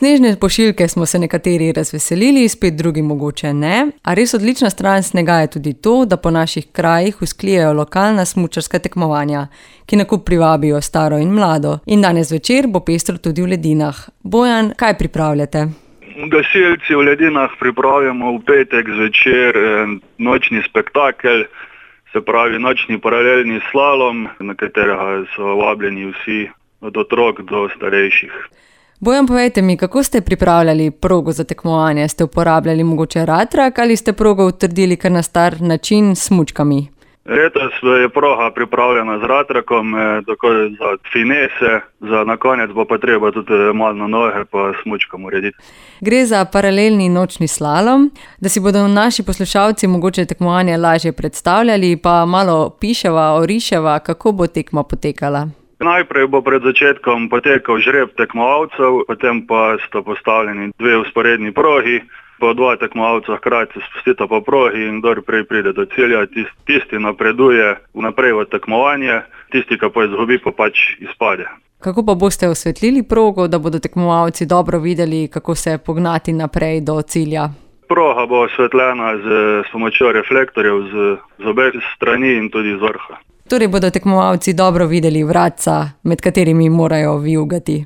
Snežne pošiljke smo se nekateri razveselili, spet drugi mogoče ne, a res odlična stran snega je tudi to, da po naših krajih vzklijejo lokalna smučarska tekmovanja, ki na kup privabijo staro in mlado. In danes večer bo pestro tudi v Ledinah. Bojan, kaj pripravljate? Gasilci v Ledinah pripravljamo v petek zvečer nočni spektakel, se pravi nočni paralelni slalom, na katerega so vabljeni vsi od otrok do starejših. Bojan, povejte mi, kako ste pripravljali progo za tekmovanje? Ste uporabljali mogoče ratrak ali ste progo utrdili kar na star način s smučkami? Letos je proga pripravljena z ratrakom, tako za finese, za na konec bo pa treba tudi malo na noge pa smučkam urediti. Gre za paralelni nočni slalom, da si bodo naši poslušalci mogoče tekmovanje lažje predstavljali, pa malo piševa, oriševa, kako bo tekma potekala. Najprej bo pred začetkom potekal žreb tekmovalcev, potem pa sta postavljeni dve vzporedni progi, po dva tekmovalca hkrati se spustita po progi in kdor prej pride do cilja, tisti napreduje vnaprej v tekmovanje, tisti, ki pa izgubi, pa pač izpade. Kako pa boste osvetlili progo, da bodo tekmovalci dobro videli, kako se pognati naprej do cilja? Proga bo osvetljena s pomočjo reflektorjev z obeh strani in tudi z vrha. Torej bodo tekmovalci dobro videli vratca, med katerimi morajo vijugati.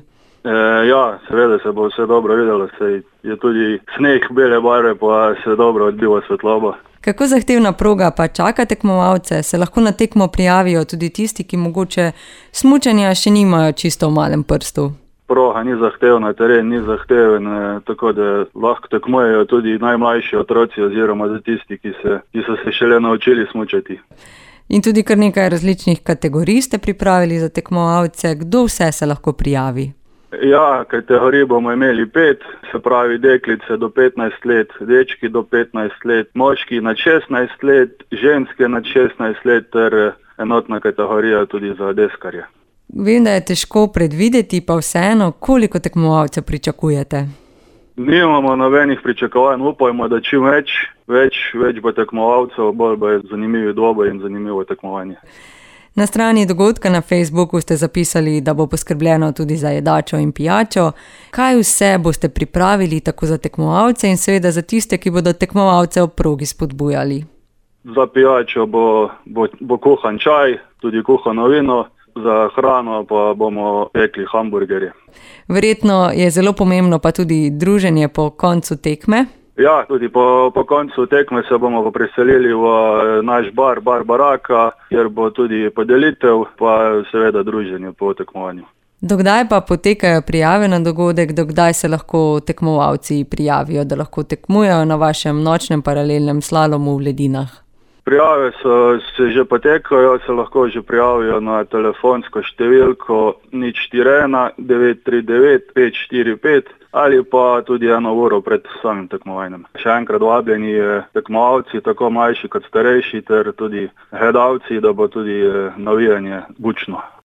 Ja, seveda se bo vse dobro videlo, saj je tudi sneg bele barve, pa se dobro odbiva svetloba. Kako zahtevna proga pa čaka tekmovalce? Se lahko na tekmo prijavijo tudi tisti, ki mogoče smučanja še nimajo čisto v malem prstu? Proga ni zahtevna, teren ni zahteven, tako da lahko tekmujejo tudi najmlajši otroci oziroma za tisti, ki so se šele naučili smučati. In tudi kar nekaj različnih kategorij ste pripravili za tekmovalce. Kdo vse se lahko prijavi? Ja, kategorij bomo imeli 5, se pravi deklice do 15 let, dečki do 15 let, moški nad 16 let, ženske nad 16 let ter enotna kategorija tudi za deskarje. Vem, da je težko predvideti, pa vseeno, koliko tekmovalcev pričakujete? Nimamo nobenih pričakovanj, upajmo, da čim več bo tekmovalcev, bolj bo zanimivi dvoboj in zanimivo tekmovanje. Na strani dogodka na Facebooku ste zapisali, da bo poskrbljeno tudi za jedačo in pijačo. Kaj vse boste pripravili tako za tekmovalce in seveda za tiste, ki bodo tekmovalce ob progi spodbujali? Za pijačo bo kuhan čaj, tudi kuhano vino, za hrano pa bomo pekli hamburgerje. Verjetno je zelo pomembno pa tudi druženje po koncu tekme. Ja, tudi po koncu tekme se bomo preselili v naš bar Baraka, kjer bo tudi podelitev, pa seveda druženje po tekmovanju. Dokdaj pa potekajo prijave na dogodek, dokdaj se lahko tekmovalci prijavijo, da lahko tekmujejo na vašem nočnem paralelnem slalomu v Ledinah? Prijave se že potekajo, se lahko že prijavijo na telefonsko številko 041 939 545 ali pa tudi 1 uro pred samim tekmovanjem. Še enkrat vabljeni tekmovalci, tako mlajši kot starejši, ter tudi gledalci, da bo tudi navijanje bučno.